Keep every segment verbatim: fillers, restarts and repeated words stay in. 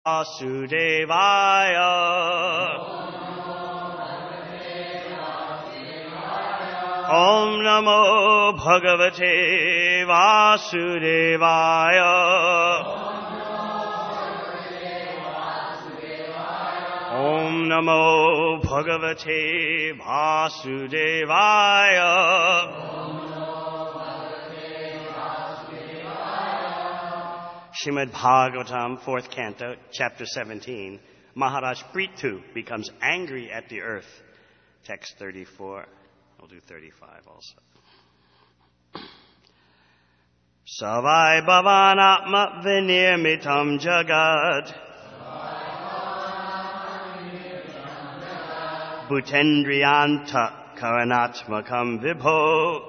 Vasudevaya. Om Namo Bhagavate Vasudevaya. Om Namo Bhagavate Vasudevaya. Srimad Bhagavatam, fourth canto, chapter seventeen. Maharaj Prithu becomes angry at the earth. Text thirty-four. I'll do thirty-five also. Savai bhavanatma vinirmitam jagad. Bhutendriyanta karanatmakam vibho.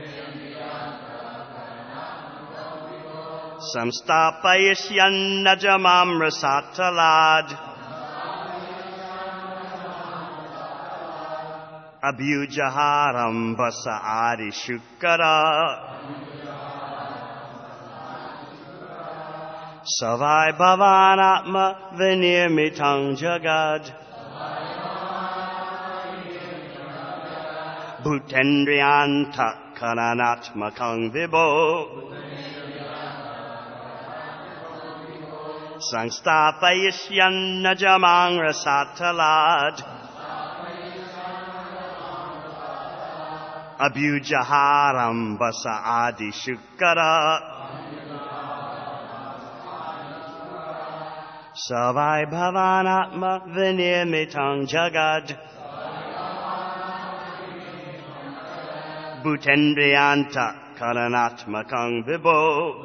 Samstapayishyanna jamam rasatalad. Abhujaharam vasa adi shukara. Savai bhavanatma vinirmitang jagad. Bhutendriyanta karanatmakang vibho. Sangstapayishyanna jamang rasatalad. Abhujaharam vasa adi shukara. Savai bhavanatma vinirmitang jagad. Bhutendriyanta karanatmakang vibho.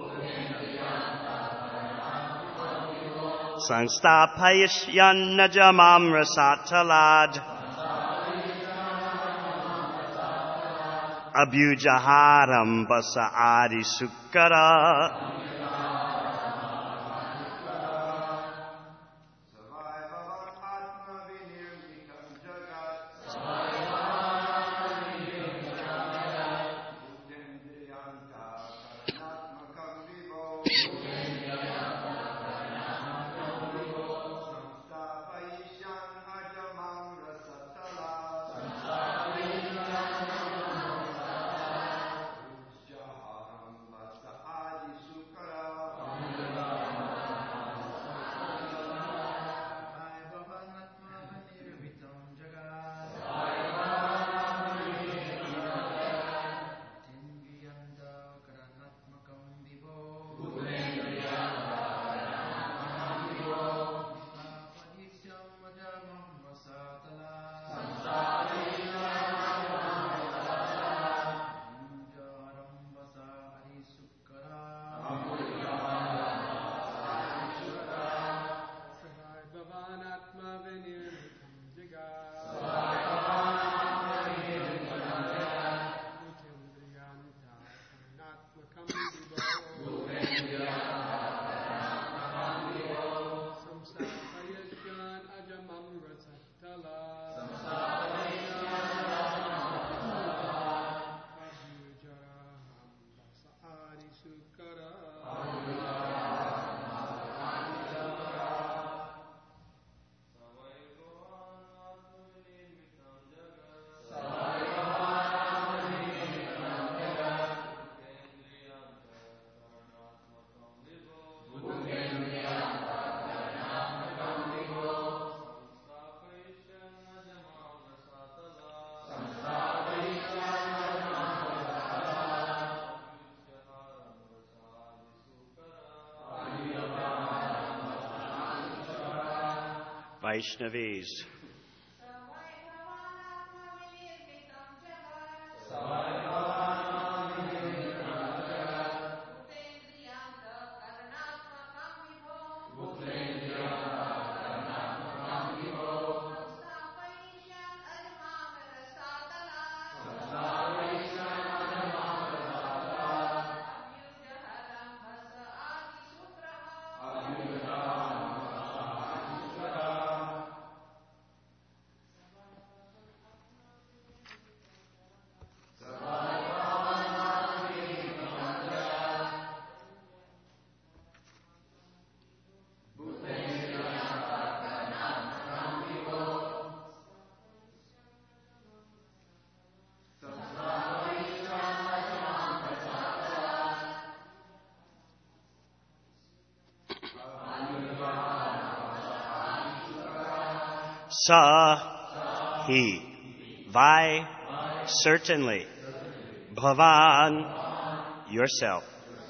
Sangstapayishyanna jamam rasatalad. Abhujaharam vasa adi sukara. Vaishnavis. Sa, he. Vai, certainly. Bhavan, yourself.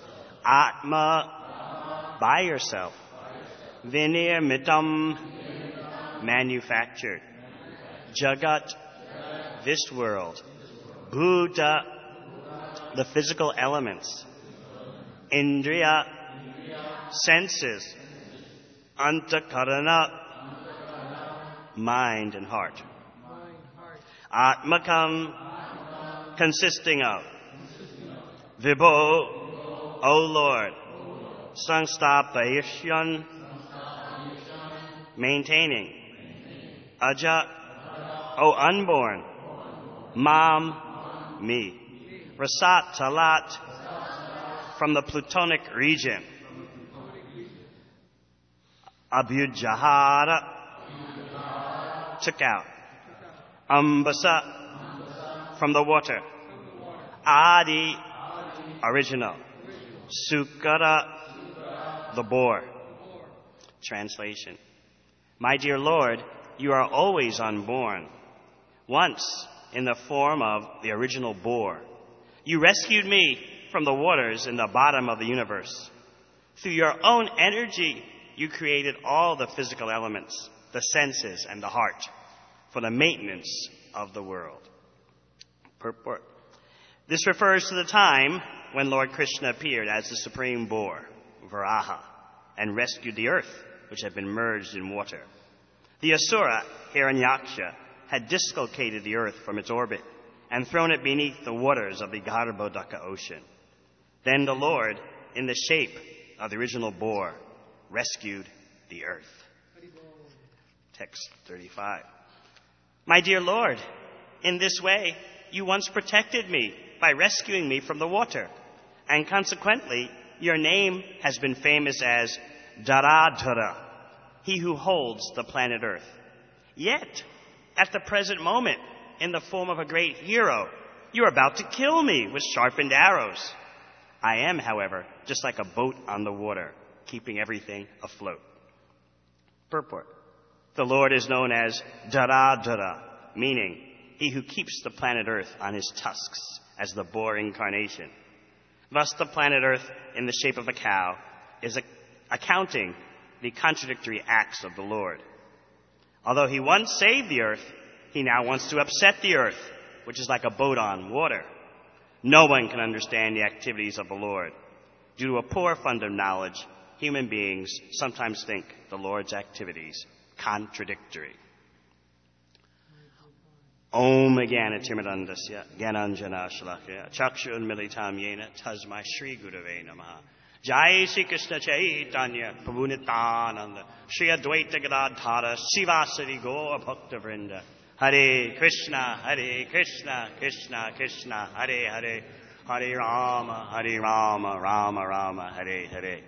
Atma, by yourself. Vinirmitam, manufactured. Jagat, this world. Bhuta, the physical elements. Indriya, senses. Antakarana, mind and heart. Atmakam, consisting of. Vibho, O Lord. Sangstapayishyan, maintaining. Aja, O unborn. Mam, me. Rasat Talat, from the Plutonic region. Abhyujahara, took out. Ambasa, from the water. Adi, original. Sukara, the boar. Translation. My dear Lord, you are always unborn. Once, in the form of the original boar, you rescued me from the waters in the bottom of the universe. Through your own energy, you created all the physical elements, the senses, and the heart for the maintenance of the world. Purport. This refers to the time when Lord Krishna appeared as the supreme boar, Varaha, and rescued the earth, which had been merged in water. The Asura, Hiranyaksha, had dislocated the earth from its orbit and thrown it beneath the waters of the Garbhodaka ocean. Then the Lord, in the shape of the original boar, rescued the earth. Text thirty-five. My dear Lord, in this way, you once protected me by rescuing me from the water, and consequently, your name has been famous as Dharadhara, he who holds the planet Earth. Yet, at the present moment, in the form of a great hero, you are about to kill me with sharpened arrows. I am, however, just like a boat on the water, keeping everything afloat. Purport. The Lord is known as Dharadhara, meaning he who keeps the planet Earth on his tusks as the boar incarnation. Thus, the planet Earth, in the shape of a cow, is a- accounting the contradictory acts of the Lord. Although he once saved the earth, he now wants to upset the earth, which is like a boat on water. No one can understand the activities of the Lord. Due to a poor fund of knowledge, human beings sometimes think the Lord's activities contradictory. Om Jnana Timirandasya Jnananjana Shalakya Chakshun Militam Yena Tasmai Shri Gurave Namaha. Jai Shri Krishna Chaitanya Prabhu Nityananda Shri Advaita Gadadhara Sivasari Gaura Bhakta Vrinda. Hare Krishna, Hare Krishna, Krishna Krishna, Hare Hare, Hare Rama, Hare Rama, Rama Rama, Hare Hare.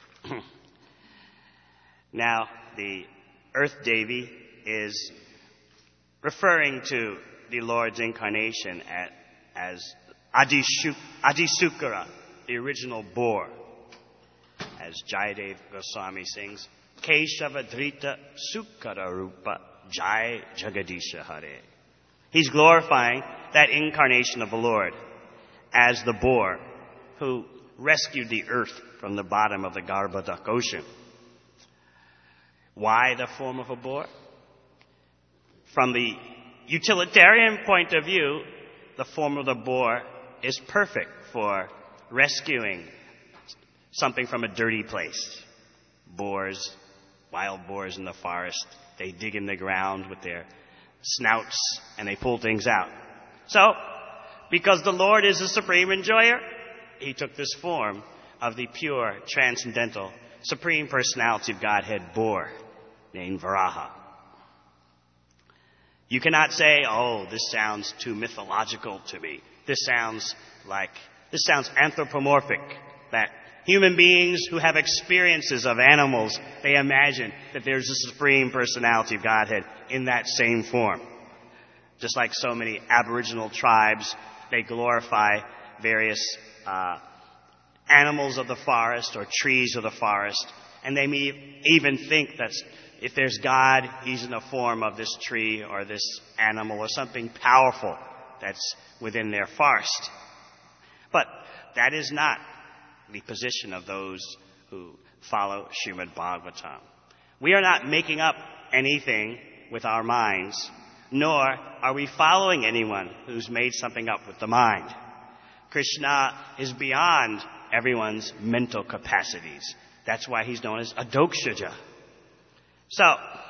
Now, the Earth Devi is referring to the Lord's incarnation at, as Adishuk, Adisukara, the original boar. As Jayadev Goswami sings, Keshavadrita Sukara Rupa Jai Jagadisha Hare. He's glorifying that incarnation of the Lord as the boar who rescued the earth from the bottom of the Garbhodak ocean. Why the form of a boar? From the utilitarian point of view, the form of the boar is perfect for rescuing something from a dirty place. Boars, wild boars in the forest, they dig in the ground with their snouts and they pull things out. So, because the Lord is the supreme enjoyer, he took this form of the pure, transcendental, supreme personality of Godhead boar named Varaha. You cannot say, oh, this sounds too mythological to me. This sounds like, this sounds anthropomorphic, that human beings who have experiences of animals, they imagine that there's a supreme personality of Godhead in that same form. Just like so many Aboriginal tribes, they glorify various uh, animals of the forest or trees of the forest And they may even think that if there's God, he's in the form of this tree or this animal or something powerful that's within their forest. But that is not the position of those who follow Srimad Bhagavatam. We are not making up anything with our minds, nor are we following anyone who's made something up with the mind. Krishna is beyond everyone's mental capacities. That's why he's known as Adokshaja. So,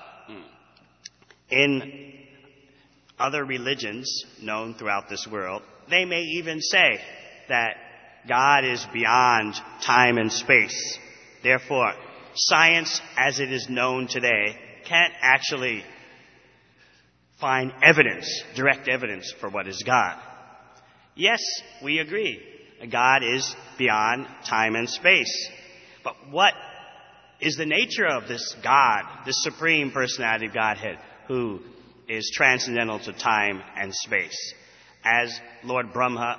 in other religions known throughout this world, they may even say that God is beyond time and space. Therefore, science as it is known today can't actually find evidence, direct evidence for what is God. Yes, we agree. God is beyond time and space. But what is the nature of this God, this Supreme Personality of Godhead, who is transcendental to time and space? As Lord Brahma,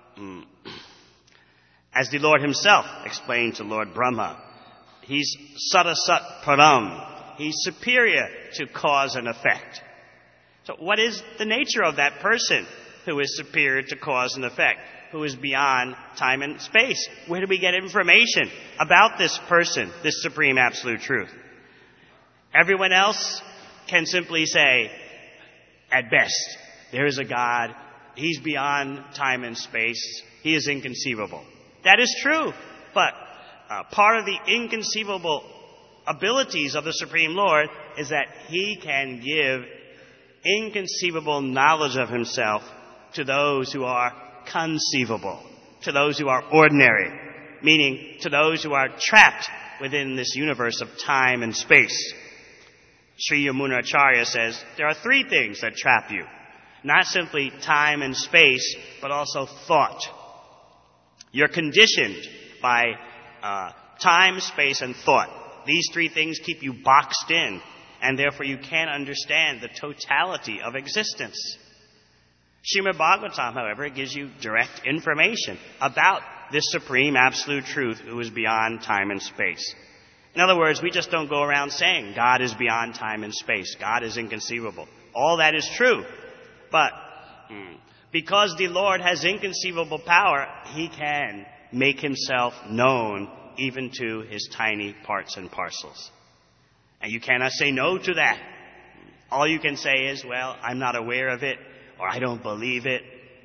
as the Lord himself explained to Lord Brahma, he's Sarasat Param. He's superior to cause and effect. So what is the nature of that person who is superior to cause and effect, who is beyond time and space? Where do we get information about this person, this supreme absolute truth? Everyone else can simply say, at best, there is a God. He's beyond time and space. He is inconceivable. That is true, but uh, part of the inconceivable abilities of the Supreme Lord is that he can give inconceivable knowledge of himself to those who are conceivable, to those who are ordinary, meaning to those who are trapped within this universe of time and space. Sri Yamunacharya says there are three things that trap you. Not simply time and space, but also thought. You're conditioned by uh, time, space, and thought. These three things keep you boxed in, and therefore you can't understand the totality of existence. Srimad Bhagavatam, however, gives you direct information about this supreme absolute truth who is beyond time and space. In other words, we just don't go around saying God is beyond time and space. God is inconceivable. All that is true. But because the Lord has inconceivable power, he can make himself known even to his tiny parts and parcels. And you cannot say no to that. All you can say is, well, I'm not aware of it, or I don't believe it.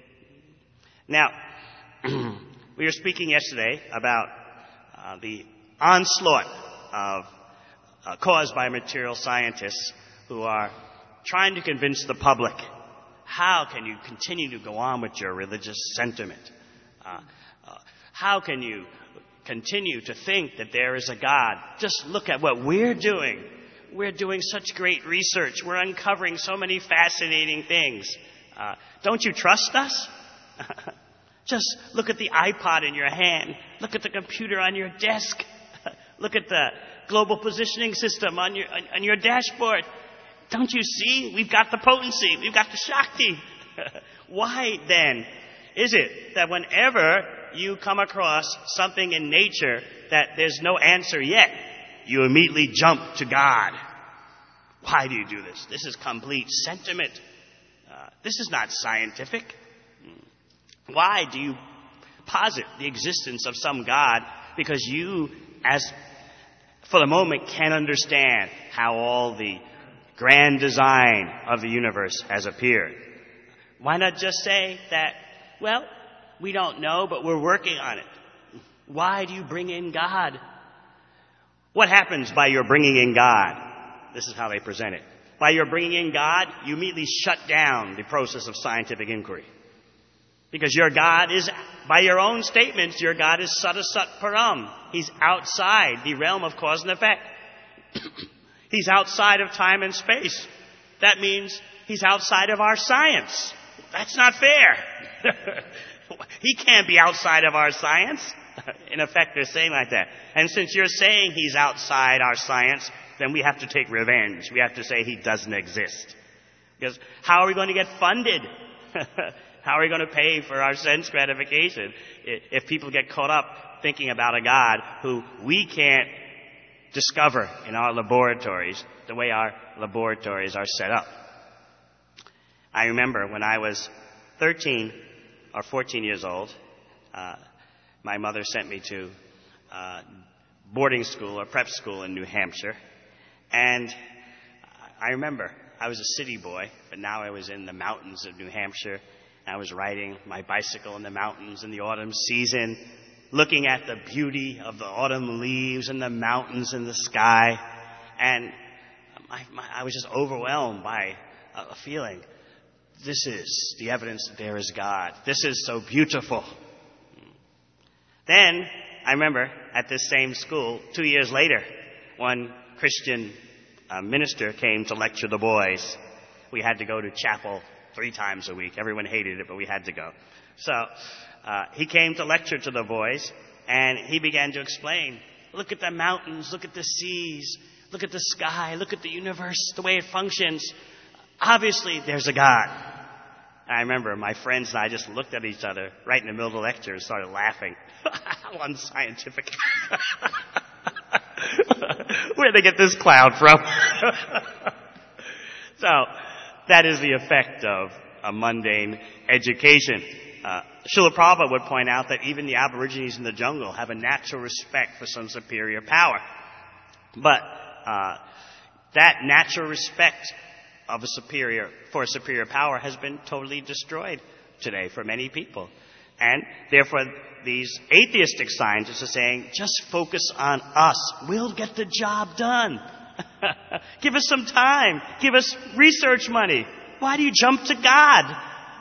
Now, we were speaking yesterday about uh, the onslaught of uh, caused by material scientists who are trying to convince the public. How can you continue to go on with your religious sentiment? Uh, uh, how can you continue to think that there is a God? Just look at what we're doing. We're doing such great research. We're uncovering so many fascinating things. Uh, don't you trust us? Just look at the iPod in your hand. Look at the computer on your desk. Look at the global positioning system on your on, on your dashboard. Don't you see? We've got the potency. We've got the Shakti. Why then is it that whenever you come across something in nature that there's no answer yet, you immediately jump to God? Why do you do this? This is complete sentiment. Uh, this is not scientific. Why do you posit the existence of some God? Because you, as for the moment, can't understand how all the grand design of the universe has appeared. Why not just say that, well, we don't know, but we're working on it? Why do you bring in God? What happens by your bringing in God? This is how they present it. By your bringing in God, you immediately shut down the process of scientific inquiry. Because your God is, by your own statements, your God is Sarasat Param. He's outside the realm of cause and effect. He's outside of time and space. That means he's outside of our science. That's not fair. He can't be outside of our science. In effect, they're saying like that. And since you're saying he's outside our science, then we have to take revenge. We have to say he doesn't exist. Because how are we going to get funded? How are we going to pay for our sense gratification if people get caught up thinking about a God who we can't discover in our laboratories, the way our laboratories are set up. I remember when I was thirteen or fourteen years old, uh, my mother sent me to uh, boarding school or prep school in New Hampshire. And I remember I was a city boy, but now I was in the mountains of New Hampshire. I was riding my bicycle in the mountains in the autumn season, looking at the beauty of the autumn leaves and the mountains and the sky. And I, my, I was just overwhelmed by a, a feeling. This is the evidence that there is God. This is so beautiful. Then, I remember at this same school, two years later, one Christian uh, minister came to lecture the boys. We had to go to chapel three times a week. Everyone hated it, but we had to go. So, uh, he came to lecture to the boys, and he began to explain, look at the mountains, look at the seas, look at the sky, look at the universe, the way it functions. Obviously, there's a God. I remember my friends and I just looked at each other right in the middle of the lecture and started laughing. How unscientific. Where'd they get this cloud from? So, that is the effect of a mundane education. Uh, Srila Prabhupada would point out that even the Aborigines in the jungle have a natural respect for some superior power. But uh, that natural respect of a superior, for a superior power has been totally destroyed today for many people. And therefore, these atheistic scientists are saying, just focus on us. We'll get the job done. Give us some time. Give us research money. Why do you jump to God?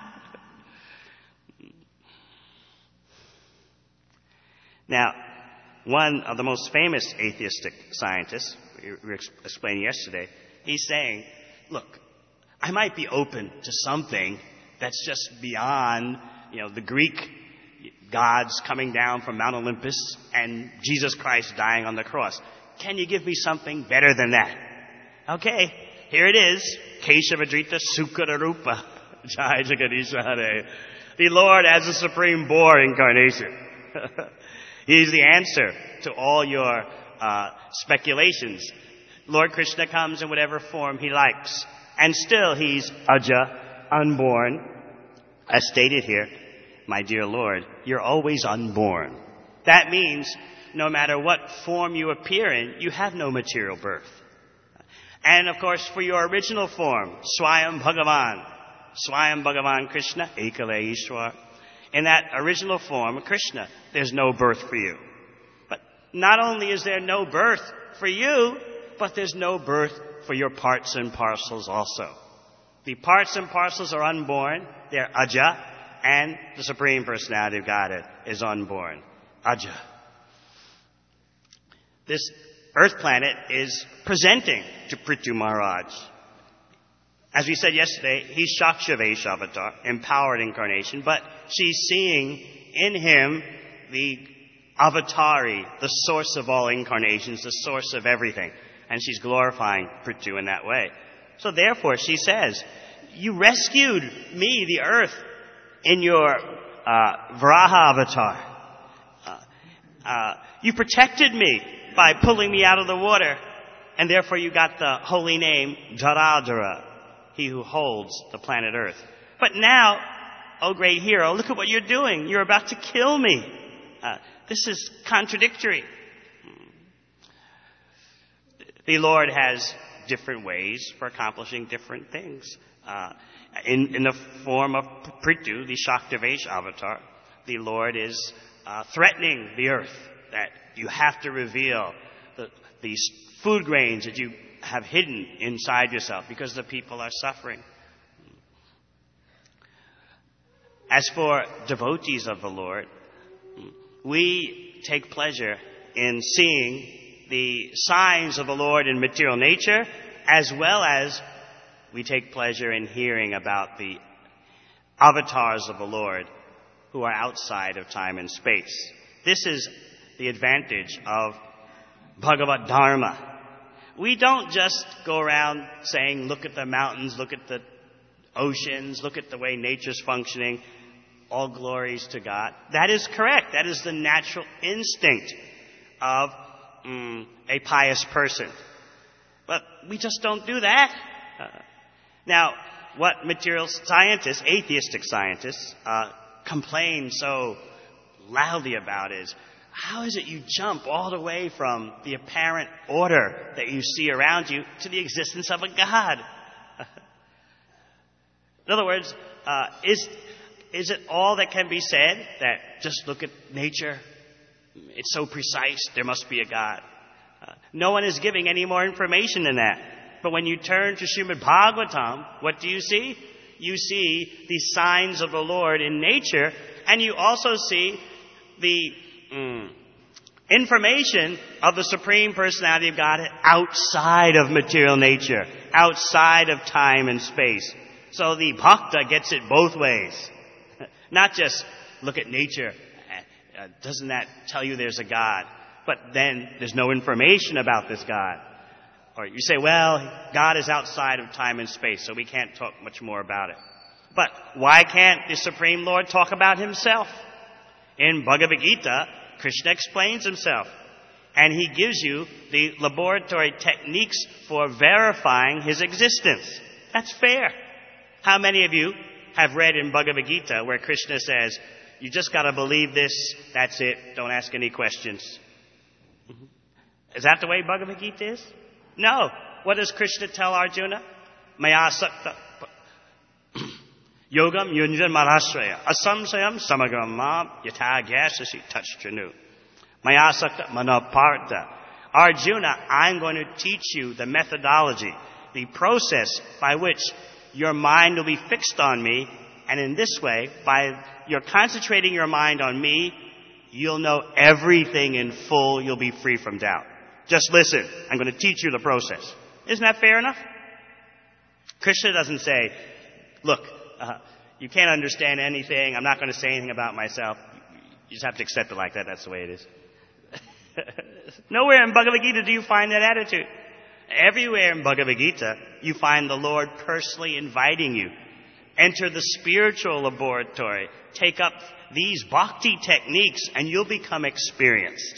Now, one of the most famous atheistic scientists, we were explaining yesterday, he's saying, look, I might be open to something that's just beyond, you know, the Greek gods coming down from Mount Olympus and Jesus Christ dying on the cross. Can you give me something better than that? Okay, here it is. Keshavadrita Sukararupa. Jai Jagadisha Hare. The Lord as a supreme boar incarnation. He's the answer to all your uh, speculations. Lord Krishna comes in whatever form he likes. And still he's Aja, unborn. As stated here, my dear Lord, you're always unborn. That means no matter what form you appear in, you have no material birth. And of course, for your original form, Swayam Bhagavan, Swayam Bhagavan Krishna, Ekale Ishwar, in that original form, Krishna, there's no birth for you. But not only is there no birth for you, but there's no birth for your parts and parcels also. The parts and parcels are unborn. They're Aja, and the Supreme Personality of Godhead is unborn. Aja. This Earth planet is presenting to Prithu Maharaj. As we said yesterday, he's Shakshavesh avatar, empowered incarnation, but she's seeing in him the avatari, the source of all incarnations, the source of everything. And she's glorifying Prithu in that way. So therefore, she says, you rescued me, the earth, in your uh, Varaha avatar. Uh, uh, you protected me by pulling me out of the water. And therefore you got the holy name Dharadhara, he who holds the planet Earth. But now, oh great hero, look at what you're doing. You're about to kill me. Uh, this is contradictory. The Lord has different ways for accomplishing different things. Uh, in, in the form of Prithu, the Shaktavesh avatar, the Lord is uh, threatening the earth that you have to reveal the, these food grains that you have hidden inside yourself because the people are suffering. As for devotees of the Lord, we take pleasure in seeing the signs of the Lord in material nature, as well as we take pleasure in hearing about the avatars of the Lord who are outside of time and space. This is the advantage of Bhagavad Dharma. We don't just go around saying, look at the mountains, look at the oceans, look at the way nature's functioning, all glories to God. That is correct. That is the natural instinct of mm, a pious person. But we just don't do that. Uh, now, what material scientists, atheistic scientists, uh, complain so loudly about is, how is it you jump all the way from the apparent order that you see around you to the existence of a God? In other words, uh, is, is it all that can be said that just look at nature? It's so precise, there must be a God. Uh, no one is giving any more information than that. But when you turn to Srimad Bhagavatam, what do you see? You see the signs of the Lord in nature, and you also see the mm, information of the Supreme Personality of God outside of material nature, outside of time and space. So the bhakta gets it both ways. Not just look at nature. Uh, doesn't that tell you there's a God? But then there's no information about this God. Or you say, well, God is outside of time and space, so we can't talk much more about it. But why can't the Supreme Lord talk about himself? In Bhagavad Gita, Krishna explains himself. And he gives you the laboratory techniques for verifying his existence. That's fair. How many of you have read in Bhagavad Gita where Krishna says, you just got to believe this, that's it, don't ask any questions? Mm-hmm. Is that the way Bhagavad Gita is? No. What does Krishna tell Arjuna? Maya sakta yogam yunjan marashraya asamsayam samagram mam yatha gyasasi tachtranu. Maya sakta manaparta. Arjuna, I'm going to teach you the methodology, the process by which your mind will be fixed on me, and in this way, by your concentrating your mind on me, you'll know everything in full, you'll be free from doubt. Just listen, I'm going to teach you the process. Isn't that fair enough? Krishna doesn't say, look, uh, you can't understand anything, I'm not going to say anything about myself. You just have to accept it like that, that's the way it is. Nowhere in Bhagavad Gita do you find that attitude. Everywhere in Bhagavad Gita, you find the Lord personally inviting you. Enter the spiritual laboratory. Take up these bhakti techniques and you'll become experienced.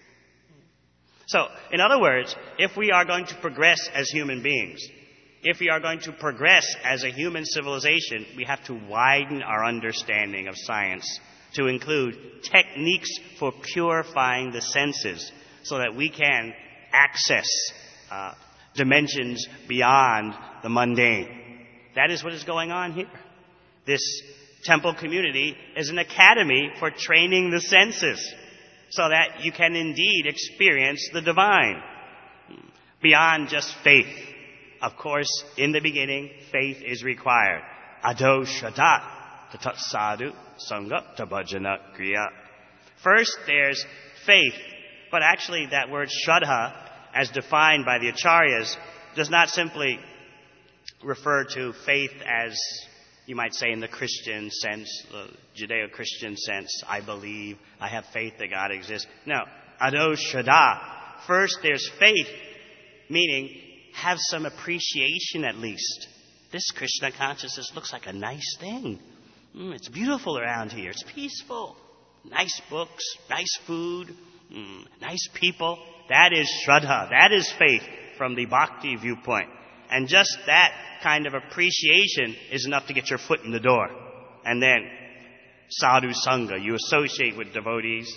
So, in other words, if we are going to progress as human beings, if we are going to progress as a human civilization, we have to widen our understanding of science to include techniques for purifying the senses so that we can access Uh, dimensions beyond the mundane. That is what is going on here. This temple community is an academy for training the senses so that you can indeed experience the divine beyond just faith. Of course, in the beginning, faith is required. Ado shraddha tatat sadhu sangha tabhajana kriya. First, there's faith, but actually that word shraddha, as defined by the acharyas, does not simply refer to faith as, you might say, in the Christian sense, the Judeo-Christian sense, I believe, I have faith that God exists. No, ado shraddha. First there's faith, meaning have some appreciation at least. This Krishna consciousness looks like a nice thing. Mm, it's beautiful around here. It's peaceful. Nice books, nice food, mm, nice people. That is shraddha. That is faith from the bhakti viewpoint. And just that kind of appreciation is enough to get your foot in the door. And then, sadhu sangha, you associate with devotees,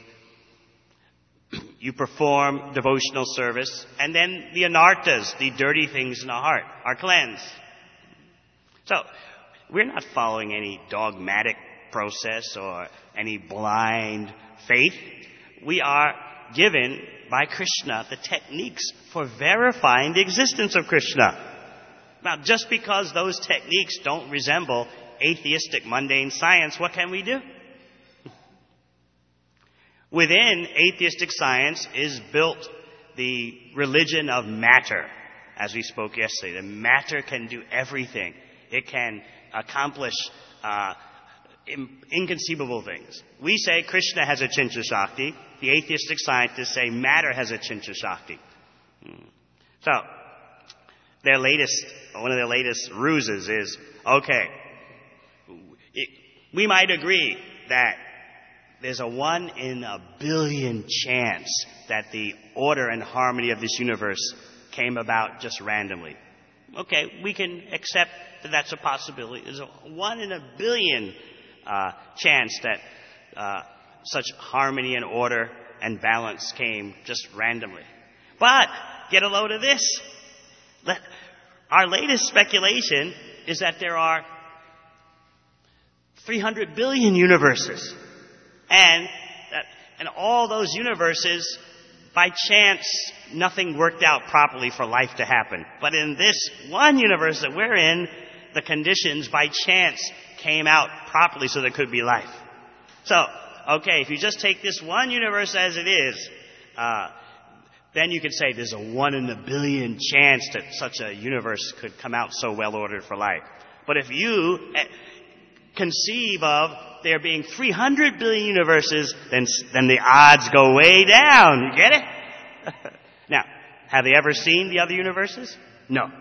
you perform devotional service, and then the anarthas, the dirty things in the heart, are cleansed. So, we're not following any dogmatic process or any blind faith. We are given by Krishna the techniques for verifying the existence of Krishna. Now, just because those techniques don't resemble atheistic mundane science, what can we do? Within atheistic science is built the religion of matter, as we spoke yesterday. The matter can do everything. It can accomplish uh, inconceivable things. We say Krishna has a Chincha Shakti. The atheistic scientists say matter has a Chincha Shakti. So, their latest, one of their latest ruses is, okay, it, we might agree that there's a one in a billion chance that the order and harmony of this universe came about just randomly. Okay, we can accept that that's a possibility. There's a one in a billion uh, chance that uh, such harmony and order and balance came just randomly. But get a load of this. Let, our latest speculation is that there are three hundred billion universes. And that, and all those universes, by chance, nothing worked out properly for life to happen. But in this one universe that we're in, the conditions by chance came out properly so there could be life. So, okay, if you just take this one universe as it is, uh, then you could say there's a one in a billion chance that such a universe could come out so well ordered for life. But if you conceive of there being three hundred billion universes, then, then the odds go way down. You get it? Now, have they ever seen the other universes? No.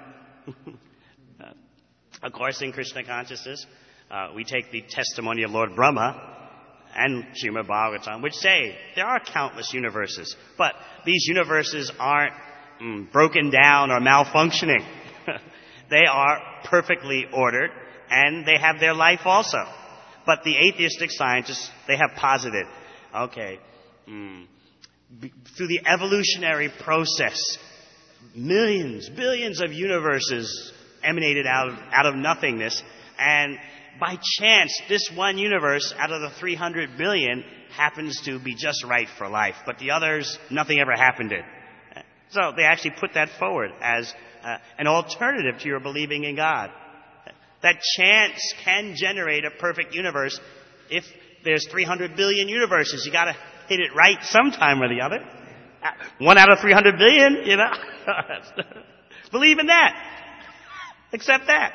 uh, of course, in Krishna consciousness, uh, we take the testimony of Lord Brahma and Srimad Bhagavatam, which say there are countless universes, but these universes aren't mm, broken down or malfunctioning. They are perfectly ordered, and they have their life also. But the atheistic scientists, they have posited, okay, mm, b- through the evolutionary process, millions, billions of universes emanated out of, out of nothingness, and by chance, this one universe out of the three hundred billion happens to be just right for life, but the others, nothing ever happened in. So they actually put that forward as uh, an alternative to your believing in God. That chance can generate a perfect universe. If there's three hundred billion universes, you got to hit it right sometime or the other. One out of three hundred billion, you know. Believe in that. Accept that.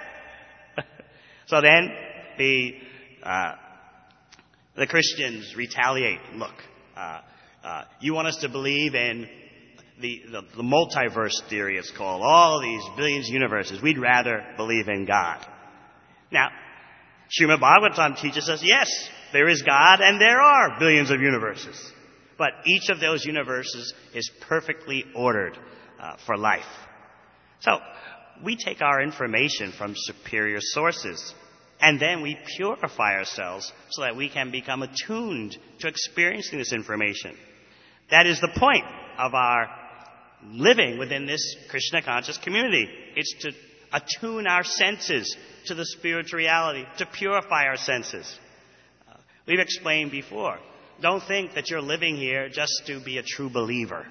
So then the uh, the Christians retaliate. Look, uh, uh, you want us to believe in the, the, the multiverse theory, it's called. All these billions of universes. We'd rather believe in God. Now, Srimad Bhagavatam teaches us, yes, there is God and there are billions of universes. But each of those universes is perfectly ordered uh, for life. So, we take our information from superior sources, and then we purify ourselves so that we can become attuned to experiencing this information. That is the point of our living within this Krishna conscious community. It's to attune our senses to the spiritual reality, to purify our senses. Uh, we've explained before, don't think that you're living here just to be a true believer.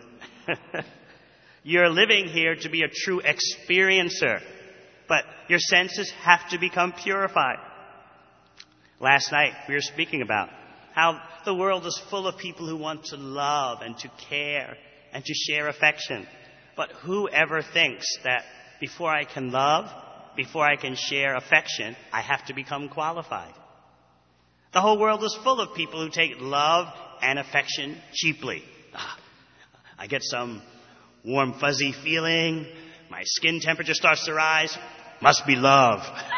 You're living here to be a true experiencer, but your senses have to become purified. Last night we were speaking about how the world is full of people who want to love and to care and to share affection. But whoever thinks that before I can love, before I can share affection, I have to become qualified. The whole world is full of people who take love and affection cheaply. I get some warm, fuzzy feeling. My skin temperature starts to rise. Must be love.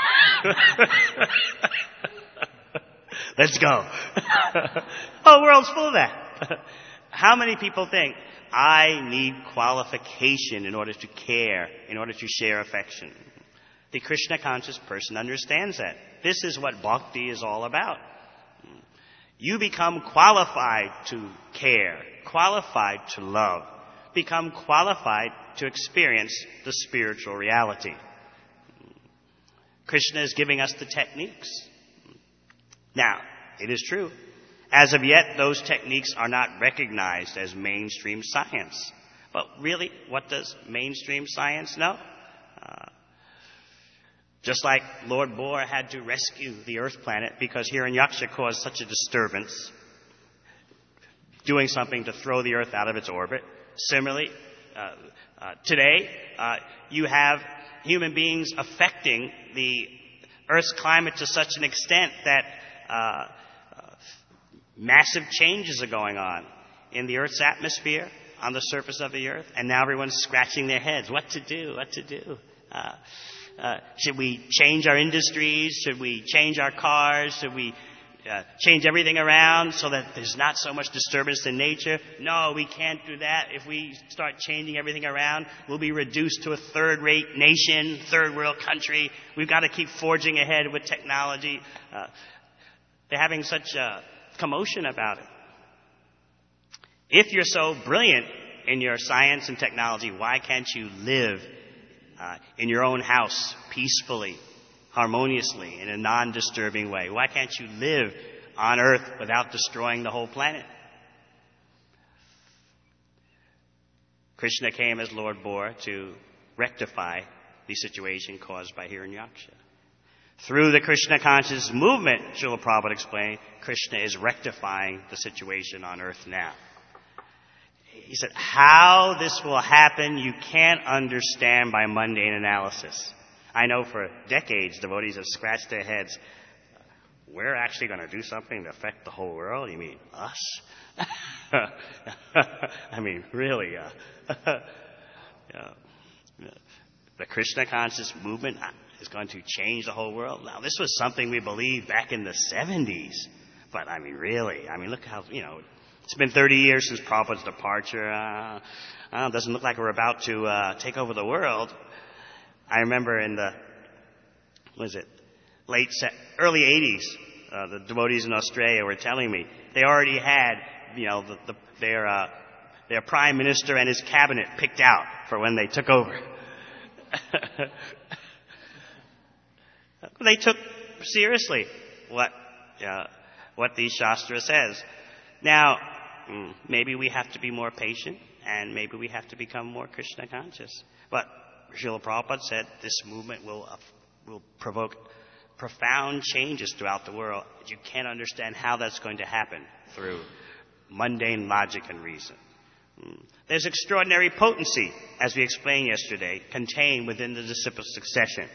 Let's go. The whole world's full of that. How many people think, I need qualification in order to care, in order to share affection? The Krishna conscious person understands that. This is what bhakti is all about. You become qualified to care, qualified to love, become qualified to experience the spiritual reality. Krishna is giving us the techniques. Now, it is true, as of yet, those techniques are not recognized as mainstream science. But really, what does mainstream science know? Uh, just like Lord Bohr had to rescue the Earth planet because Hiranyaksha caused such a disturbance, doing something to throw the Earth out of its orbit. Similarly, uh, uh, today, uh, you have human beings affecting the Earth's climate to such an extent that uh, massive changes are going on in the Earth's atmosphere, on the surface of the Earth, and now everyone's scratching their heads. What to do? What to do? Uh, uh, should we change our industries? Should we change our cars? Should we uh, change everything around so that there's not so much disturbance in nature. No, we can't do that. If we start changing everything around, we'll be reduced to a third-rate nation, third-world country. We've got to keep forging ahead with technology. Uh, they're having such a commotion about it. If you're so brilliant in your science and technology, why can't you live uh, in your own house peacefully, harmoniously, in a non-disturbing way? Why can't you live on Earth without destroying the whole planet? Krishna came as Lord Bor to rectify the situation caused by Hiranyaksha. Through the Krishna conscious movement, Srila Prabhupada explained, Krishna is rectifying the situation on Earth now. He said, how this will happen, you can't understand by mundane analysis. I know for decades, devotees have scratched their heads. We're actually going to do something to affect the whole world? You mean us? I mean, really? Uh, uh, the Krishna conscious movement is going to change the whole world? Now, this was something we believed back in the seventies. But, I mean, really? I mean, look how, you know, it's been thirty years since Prabhupada's departure. Uh, uh, doesn't look like we're about to uh, take over the world. I remember in the, what is it, late, early eighties, uh, the devotees in Australia were telling me they already had, you know, the, the, their uh, their prime minister and his cabinet picked out for when they took over. They took seriously what uh, what the Shastra says. Now, maybe we have to be more patient, and maybe we have to become more Krishna conscious. But Srila Prabhupada said this movement will uh, will provoke profound changes throughout the world. You can't understand how that's going to happen through mundane logic and reason. There's extraordinary potency, as we explained yesterday, contained within the disciple succession.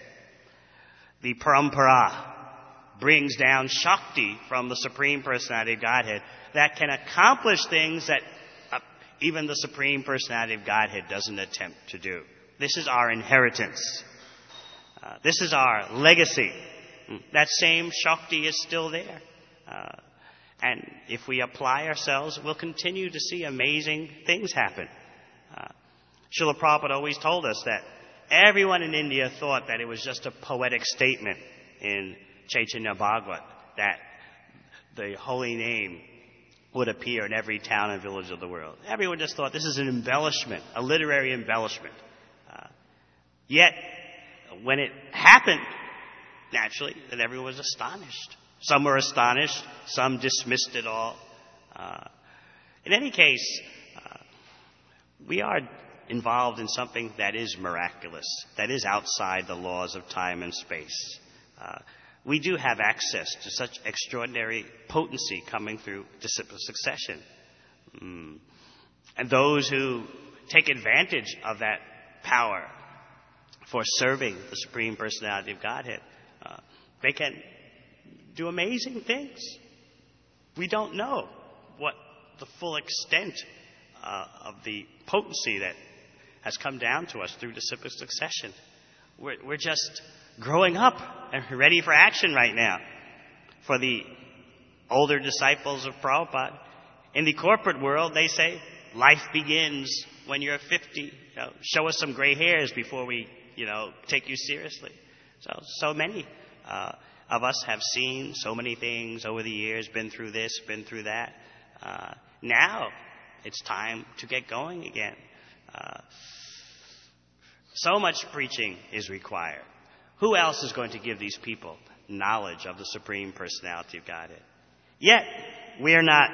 The parampara brings down Shakti from the Supreme Personality of Godhead that can accomplish things that uh, even the Supreme Personality of Godhead doesn't attempt to do. This is our inheritance. Uh, this is our legacy. That same Shakti is still there. Uh, and if we apply ourselves, we'll continue to see amazing things happen. Uh, Srila Prabhupada always told us that everyone in India thought that it was just a poetic statement in Chaitanya Bhagavat, that the holy name would appear in every town and village of the world. Everyone just thought this is an embellishment, a literary embellishment. Uh, yet, when it happened, naturally, then everyone was astonished. Some were astonished, some dismissed it all. Uh, in any case, uh, we are involved in something that is miraculous, that is outside the laws of time and space. Uh, we do have access to such extraordinary potency coming through disciple succession. Mm. And those who take advantage of that power for serving the Supreme Personality of Godhead, uh, they can do amazing things. We don't know what the full extent uh, of the potency that has come down to us through disciple succession. We're, we're just growing up and ready for action right now. For the older disciples of Prabhupada, in the corporate world, they say, life begins when you're fifty. You know, show us some gray hairs before we, you know, take you seriously. So, so many uh, of us have seen so many things over the years, been through this, been through that. Uh, now, it's time to get going again. Uh, so much preaching is required. Who else is going to give these people knowledge of the Supreme Personality of Godhead? Yet, we are not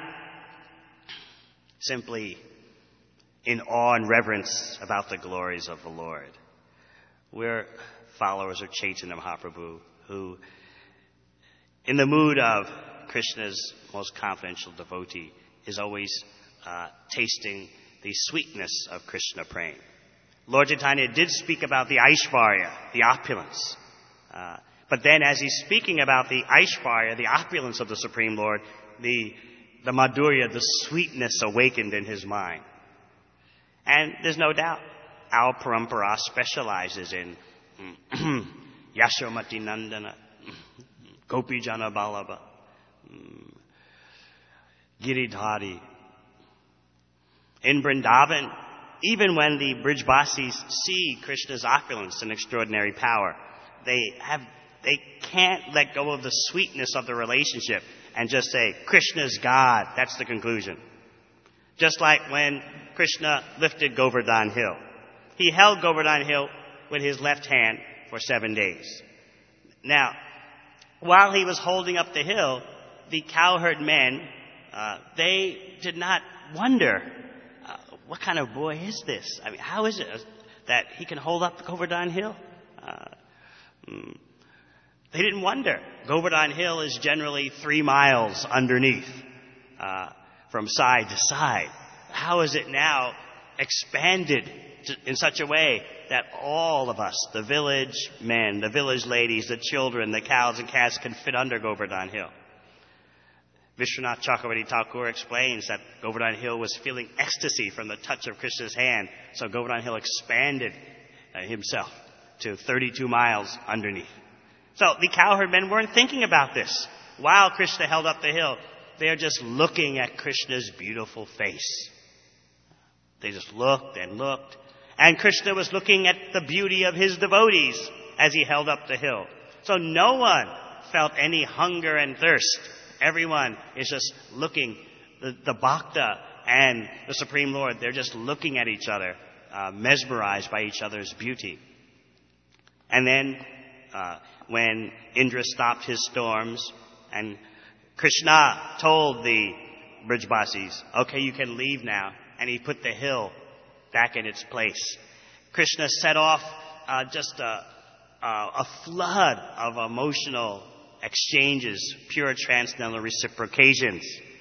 simply in awe and reverence about the glories of the Lord. We're followers of Chaitanya Mahaprabhu, who, in the mood of Krishna's most confidential devotee, is always uh, tasting the sweetness of Krishna praying. Lord Chaitanya did speak about the Aishvarya, the opulence. Uh, but then as he's speaking about the Aishvarya, the opulence of the Supreme Lord, the, the Madhurya, the sweetness awakened in his mind. And there's no doubt our parampara specializes in Yashomati Nandana, Gopijana Ballabha, Giridhari. In Vrindavan, even when the Brijbasis see Krishna's opulence and extraordinary power, they have they can't let go of the sweetness of the relationship and just say, Krishna's God. That's the conclusion. Just like when Krishna lifted Govardhan Hill. He held Govardhan Hill with his left hand for seven days. Now, while he was holding up the hill, the cowherd men, uh, they did not wonder, uh, what kind of boy is this? I mean, how is it that he can hold up the Govardhan Hill? Uh, mm, they didn't wonder. Govardhan Hill is generally three miles underneath, uh, from side to side. How is it now expanded to, in such a way that all of us, the village men, the village ladies, the children, the cows and calves, can fit under Govardhan Hill? Vishwanath Chakravarti Thakur explains that Govardhan Hill was feeling ecstasy from the touch of Krishna's hand, so Govardhan Hill expanded uh, himself to thirty-two miles underneath. So the cowherd men weren't thinking about this. While Krishna held up the hill, they're just looking at Krishna's beautiful face. They just looked and looked. And Krishna was looking at the beauty of his devotees as he held up the hill. So no one felt any hunger and thirst. Everyone is just looking. The, the Bhakta and the Supreme Lord, they're just looking at each other, uh, mesmerized by each other's beauty. And then uh, when Indra stopped his storms and Krishna told the Brijbasis, okay, you can leave now. And he put the hill back in its place. Krishna set off uh, just a, a, a flood of emotional exchanges, pure transcendental reciprocations.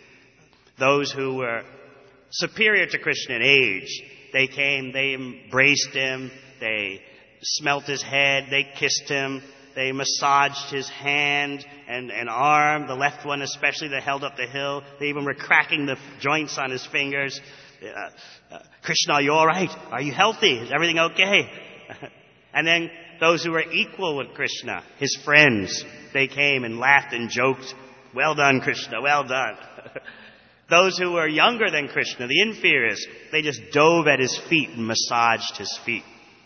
Those who were superior to Krishna in age, they came, they embraced him, they smelt his head, they kissed him, they massaged his hand and, and arm, the left one especially that held up the hill. They even were cracking the joints on his fingers. Uh, uh, Krishna, are you all right? Are you healthy? Is everything okay? And then those who were equal with Krishna, his friends, they came and laughed and joked. Well done, Krishna, well done. Those who were younger than Krishna, the inferiors, they just dove at his feet and massaged his feet.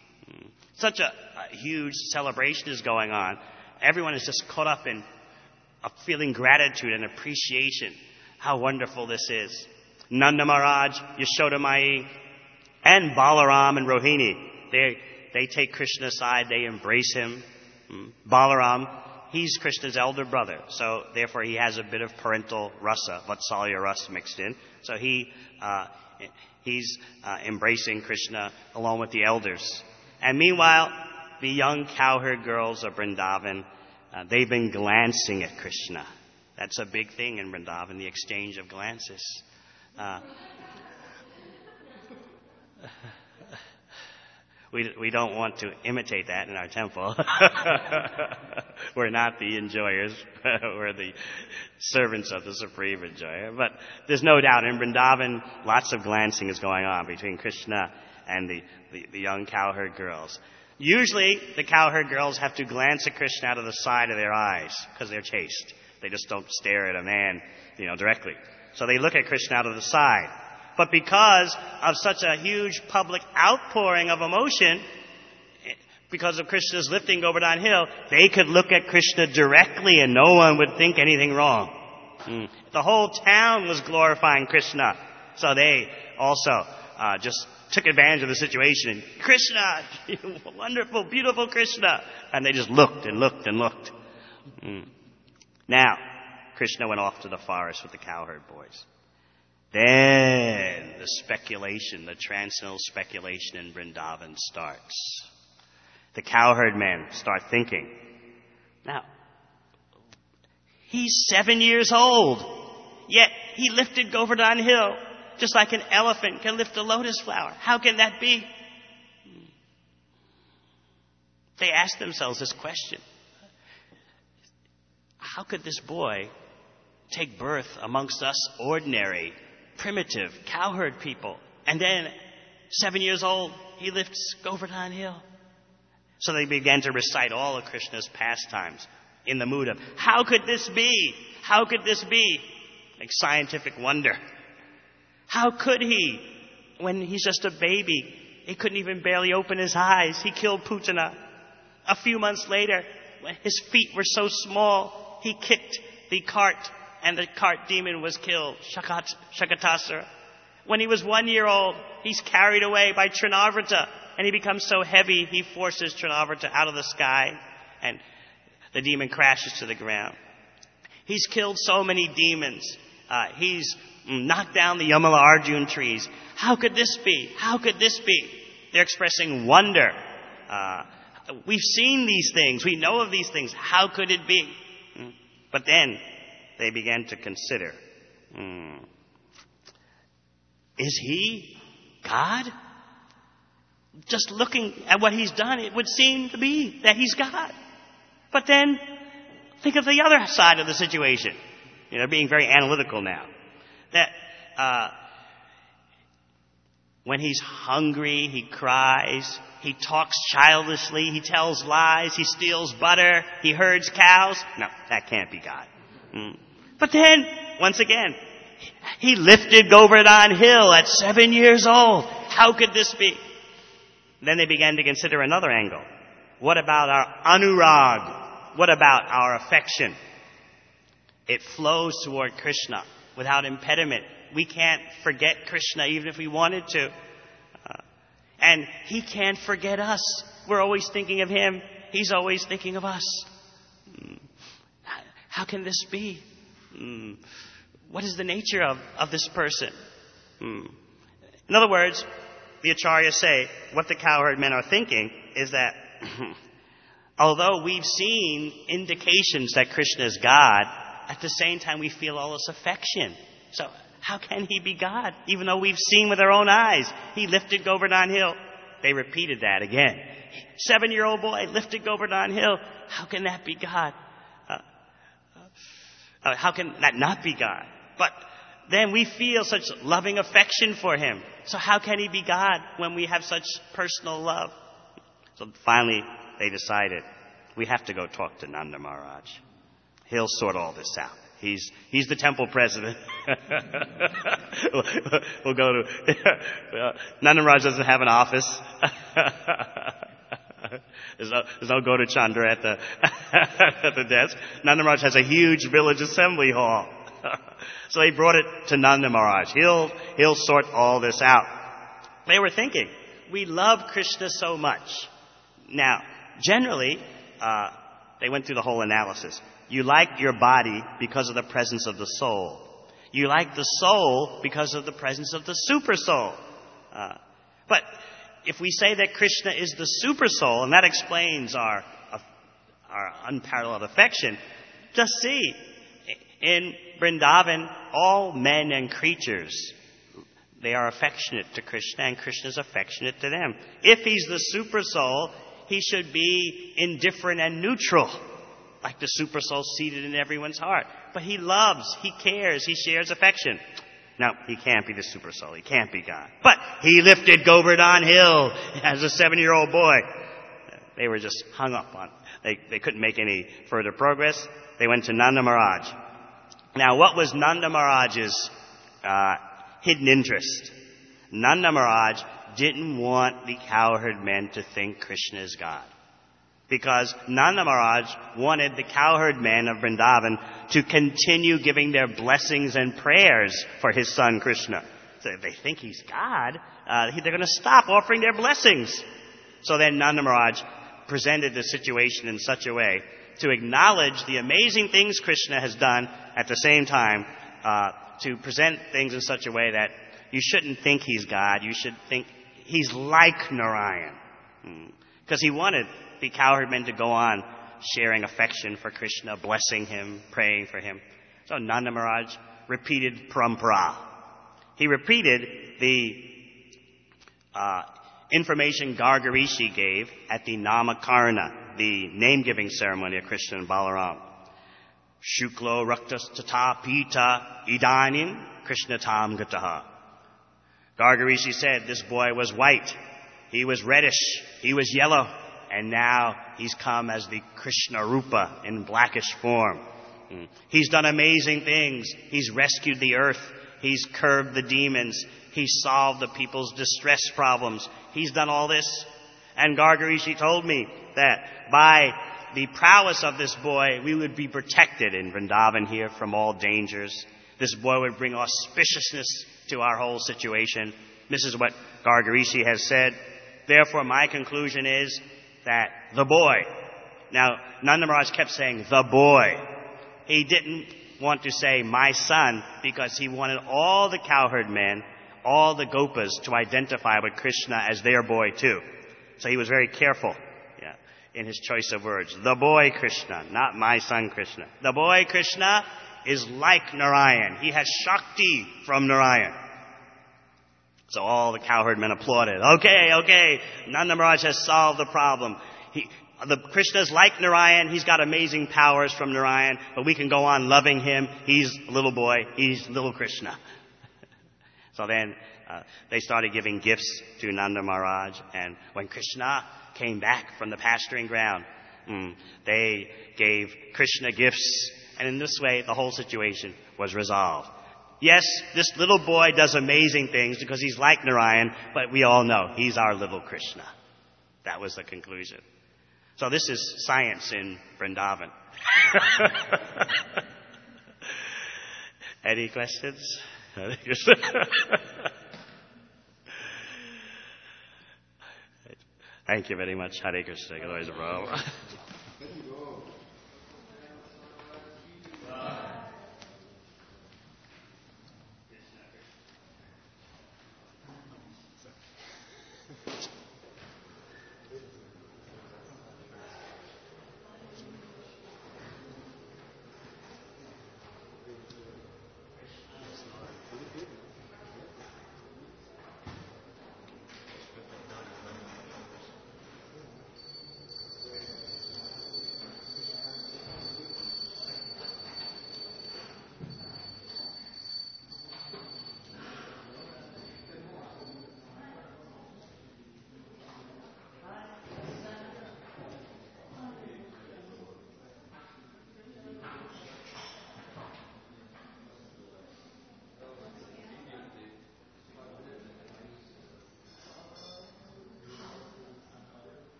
Such a, a huge celebration is going on. Everyone is just caught up in a feeling gratitude and appreciation. How wonderful this is. Nanda Maharaj, Yashoda Mai, and Balaram and Rohini, they they take Krishna aside, they embrace him. Balaram, he's Krishna's elder brother, so therefore he has a bit of parental rasa, Vatsalya rasa mixed in. So he uh, he's uh, embracing Krishna along with the elders. And meanwhile, the young cowherd girls of Vrindavan, uh, they've been glancing at Krishna. That's a big thing in Vrindavan, the exchange of glances. Uh, we we don't want to imitate that in our temple. We're not the enjoyers. We're the servants of the Supreme Enjoyer. But there's no doubt in Vrindavan, lots of glancing is going on between Krishna and the, the, the young cowherd girls. Usually, the cowherd girls have to glance at Krishna out of the side of their eyes because they're chaste. They just don't stare at a man, you know, directly. So they look at Krishna out of the side. But because of such a huge public outpouring of emotion, because of Krishna's lifting Govardhan Hill, they could look at Krishna directly and no one would think anything wrong. Mm. The whole town was glorifying Krishna. So they also uh, just took advantage of the situation. Krishna, wonderful, beautiful Krishna. And they just looked and looked and looked. Mm. Now, Krishna went off to the forest with the cowherd boys. Then the speculation, the transcendental speculation in Vrindavan starts. The cowherd men start thinking, now, he's seven years old, yet he lifted Govardhan Hill just like an elephant can lift a lotus flower. How can that be? They asked themselves this question. How could this boy take birth amongst us ordinary, primitive, cowherd people, and then, seven years old, he lifts Govardhan Hill? So they began to recite all of Krishna's pastimes in the mood of, how could this be? How could this be? like scientific wonder. How could he, when he's just a baby, he couldn't even barely open his eyes. He killed Putana. A few months later, when his feet were so small, he kicked the cart and the cart demon was killed, Shakat, Shakatasura. When he was one year old, he's carried away by Trinavrata, and he becomes so heavy, he forces Trinavrata out of the sky, and the demon crashes to the ground. He's killed so many demons. Uh, he's knocked down the Yamala Arjun trees. How could this be? How could this be? They're expressing wonder. Uh, we've seen these things. We know of these things. How could it be? But then they began to consider, hmm, is he God? Just looking at what he's done, it would seem to be that he's God. But then, think of the other side of the situation. You know, being very analytical now. That uh, when he's hungry, he cries. He talks childishly. He tells lies. He steals butter. He herds cows. No, that can't be God. Mm. But then, once again, he lifted Govardhan Hill at seven years old. How could this be? Then they began to consider another angle. What about our anurag? What about our affection? It flows toward Krishna without impediment. We can't forget Krishna even if we wanted to. Uh, and he can't forget us. We're always thinking of him. He's always thinking of us. Mm. How can this be? Mm. What is the nature of, of this person? Mm. In other words, the Acharyas say what the cowherd men are thinking is that although we've seen indications that Krishna is God, at the same time we feel all this affection. So how can he be God? Even though we've seen with our own eyes, he lifted Govardhan Hill. They repeated that again. Seven-year-old boy lifted Govardhan Hill. How can that be God? Uh, uh, how can that not be God? But then we feel such loving affection for him. So how can he be God when we have such personal love? So finally, they decided, we have to go talk to Nanda Maharaj. He'll sort all this out. He's he's the temple president. we'll, we'll go to... uh, Nanda Maharaj doesn't have an office. There's no, there's no Gauda Chandra at the, at the desk. Nanda Maharaj has a huge village assembly hall. So they brought it to Nanda Maharaj. He'll, he'll sort all this out. They were thinking, we love Krishna so much. Now, generally, uh, they went through the whole analysis. You like your body because of the presence of the soul. You like the soul because of the presence of the super soul. Uh, but if we say that Krishna is the super soul, and that explains our, uh, our unparalleled affection, just see, in Vrindavan, all men and creatures, they are affectionate to Krishna, and Krishna is affectionate to them. If he's the super soul, he should be indifferent and neutral, like the super soul seated in everyone's heart. But he loves, he cares, he shares affection. No, he can't be the super soul. He can't be God. But he lifted Govardhan Hill as a seven-year-old boy. They were just hung up on it. They, they couldn't make any further progress. They went to Nanda Maharaj. Now, what was Nanda Maharaj's uh, hidden interest? Nanda Maharaj didn't want the cowherd men to think Krishna is God. Because Nanda Maharaj wanted the cowherd men of Vrindavan to continue giving their blessings and prayers for his son Krishna. So if they think he's God, uh, they're going to stop offering their blessings. So then Nanda Maharaj presented the situation in such a way to acknowledge the amazing things Krishna has done, at the same time uh, to present things in such a way that you shouldn't think he's God. You should think he's like Narayan. Because he wanted the cowherd men to go on sharing affection for Krishna, blessing him, praying for him. So Nanda Maharaj repeated parampara. He repeated the uh, information Gargarishi gave at the Namakarna, the name-giving ceremony of Krishna and Balaram. Shuklo raktas tata pita idanin Krishna tam gataha. Gargarishi said this boy was white, he was reddish, he was yellow, and now he's come as the Krishna Rupa in blackish form. Mm. He's done amazing things. He's rescued the earth. He's curbed the demons. He's solved the people's distress problems. He's done all this. And Gargarishi told me that by the prowess of this boy, we would be protected in Vrindavan here from all dangers. This boy would bring auspiciousness to our whole situation. This is what Gargarishi has said. Therefore, my conclusion is that the boy. Now, Nanda Maharaj kept saying, the boy. He didn't want to say, my son, because he wanted all the cowherd men, all the gopas, to identify with Krishna as their boy too. So he was very careful yeah, in his choice of words. The boy Krishna, not my son Krishna. The boy Krishna is like Narayan. He has Shakti from Narayan. So all the cowherd men applauded. Okay, okay, Nanda Maharaj has solved the problem. He, the Krishna's like Narayan. He's got amazing powers from Narayan, but we can go on loving him. He's a little boy. He's little Krishna. So then uh, they started giving gifts to Nanda Maharaj. And when Krishna came back from the pasturing ground, mm, they gave Krishna gifts. And in this way, the whole situation was resolved. Yes, this little boy does amazing things because he's like Narayan, but we all know he's our little Krishna. That was the conclusion. So this is science in Vrindavan. Any questions? Thank you very much. Hare Krishna. Otherwise,